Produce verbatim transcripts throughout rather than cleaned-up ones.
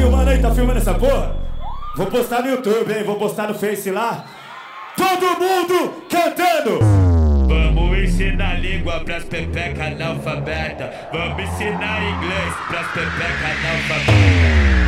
filmando aí, tá filmando essa porra? Vou postar no YouTube, hein? Vou postar no Face lá. Todo mundo cantando! Vamos ensinar língua pras pepeca analfabeta. Vamos ensinar inglês pras pepeca analfabeta.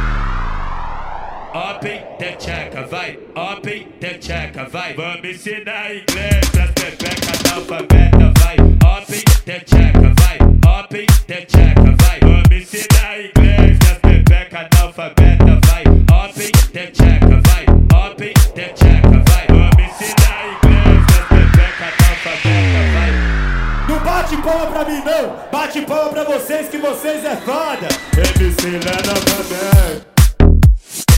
Open the checa, vai. Open the checa, vai. Vamos ensinar inglês pras pepeca analfabeta, vai. Open the checa, vai. Open the checa, vai. Vamos ensinar inglês pras pepeca analfabeta, vai. Open the checa, vai. Open the checa, vai. Vamos ensinar inglês pras pepeca analfabeta, vai. Não bate palma pra mim não, bate palma pra vocês que vocês é foda. M C Lena Bandeira.